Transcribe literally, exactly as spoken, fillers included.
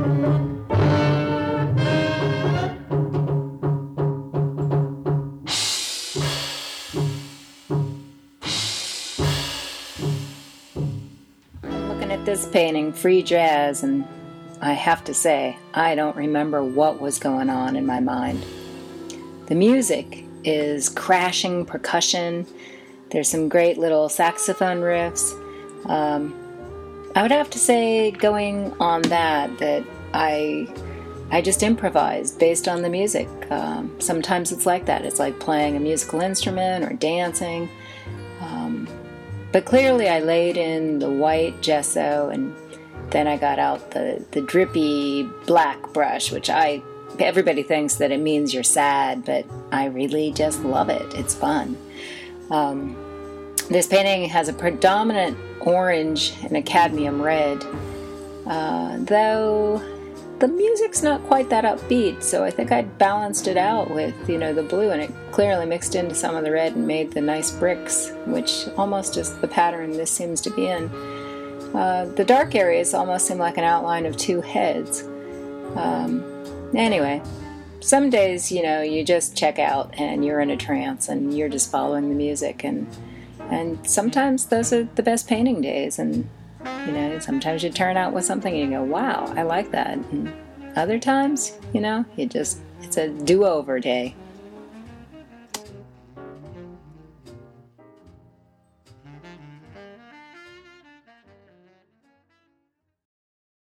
This painting, Free Jazz, and I have to say, I don't remember what was going on in my mind. The music is crashing percussion. There's some great little saxophone riffs. Um, I would have to say, going on that, that I I just improvised based on the music. Um, sometimes it's like that. It's like playing a musical instrument or dancing. Um, But clearly I laid in the white gesso, and then I got out the, the drippy black brush, which I, everybody thinks that it means you're sad, but I really just love it. It's fun. Um, this painting has a predominant orange and a cadmium red, uh, though the music's not quite that upbeat, so I think I balanced it out with, you know, the blue, and it clearly mixed into some of the red and made the nice bricks, which almost is the pattern this seems to be in. Uh, the dark areas almost seem like an outline of two heads. Um, anyway, some days, you know, you just check out and you're in a trance and you're just following the music, and and sometimes those are the best painting days, and you know, sometimes you turn out with something and you go, wow, I like that. And other times, you know, you just, it's a do-over day.